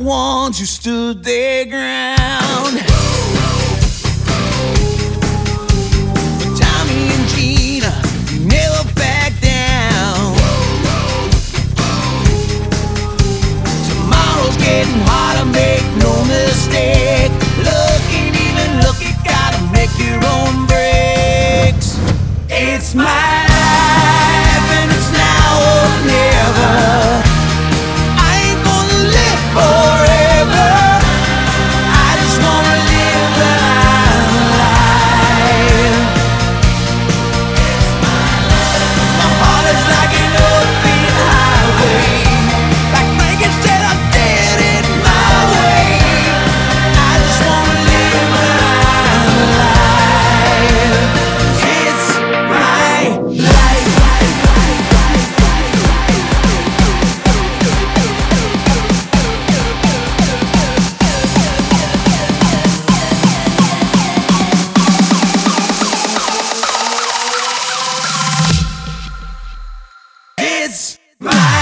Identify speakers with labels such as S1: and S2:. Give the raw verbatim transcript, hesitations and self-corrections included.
S1: ones who stood their ground. But Tommy and Gina never back down. Tomorrow's getting harder, make no mistake. Look ain't even look, you gotta make your own breaks. It's my life and it's now or never. I ain't gonna live forever. I just wanna live the life. My heart is like an open highway. Like Frankie said, I'm dead in my way. I just wanna live the life. It's my life. It's my